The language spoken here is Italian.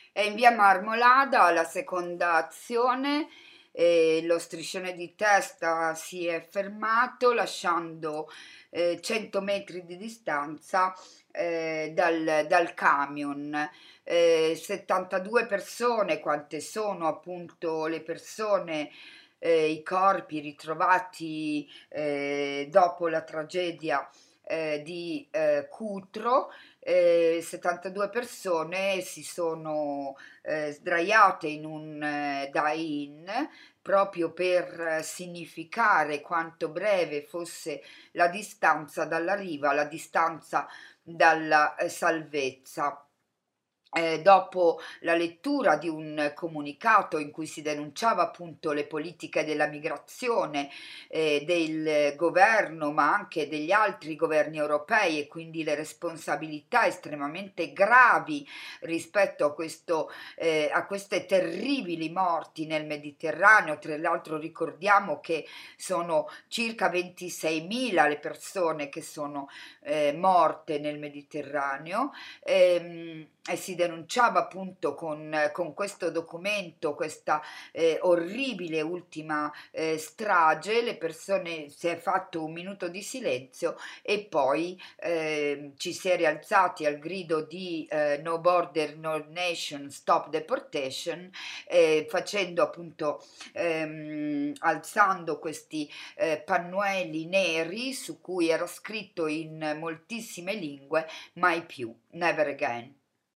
E in via Marmolada la seconda azione, lo striscione di testa si è fermato lasciando 100 metri di distanza dal camion. 72 persone, quante sono appunto le persone, i corpi ritrovati dopo la tragedia di Cutro. 72 persone si sono sdraiate in un die-in proprio per significare quanto breve fosse la distanza dalla riva, la distanza dalla salvezza. Dopo la lettura di un comunicato in cui si denunciava appunto le politiche della migrazione del governo, ma anche degli altri governi europei e quindi le responsabilità estremamente gravi rispetto a queste terribili morti nel Mediterraneo. Tra l'altro ricordiamo che sono circa 26.000 le persone che sono morte nel Mediterraneo. E si denunciava appunto con questo documento questa orribile ultima strage. Le persone, si è fatto un minuto di silenzio e poi ci si è rialzati al grido di No Border, No Nation, Stop Deportation, facendo appunto alzando questi pannelli neri su cui era scritto in moltissime lingue mai più, never again.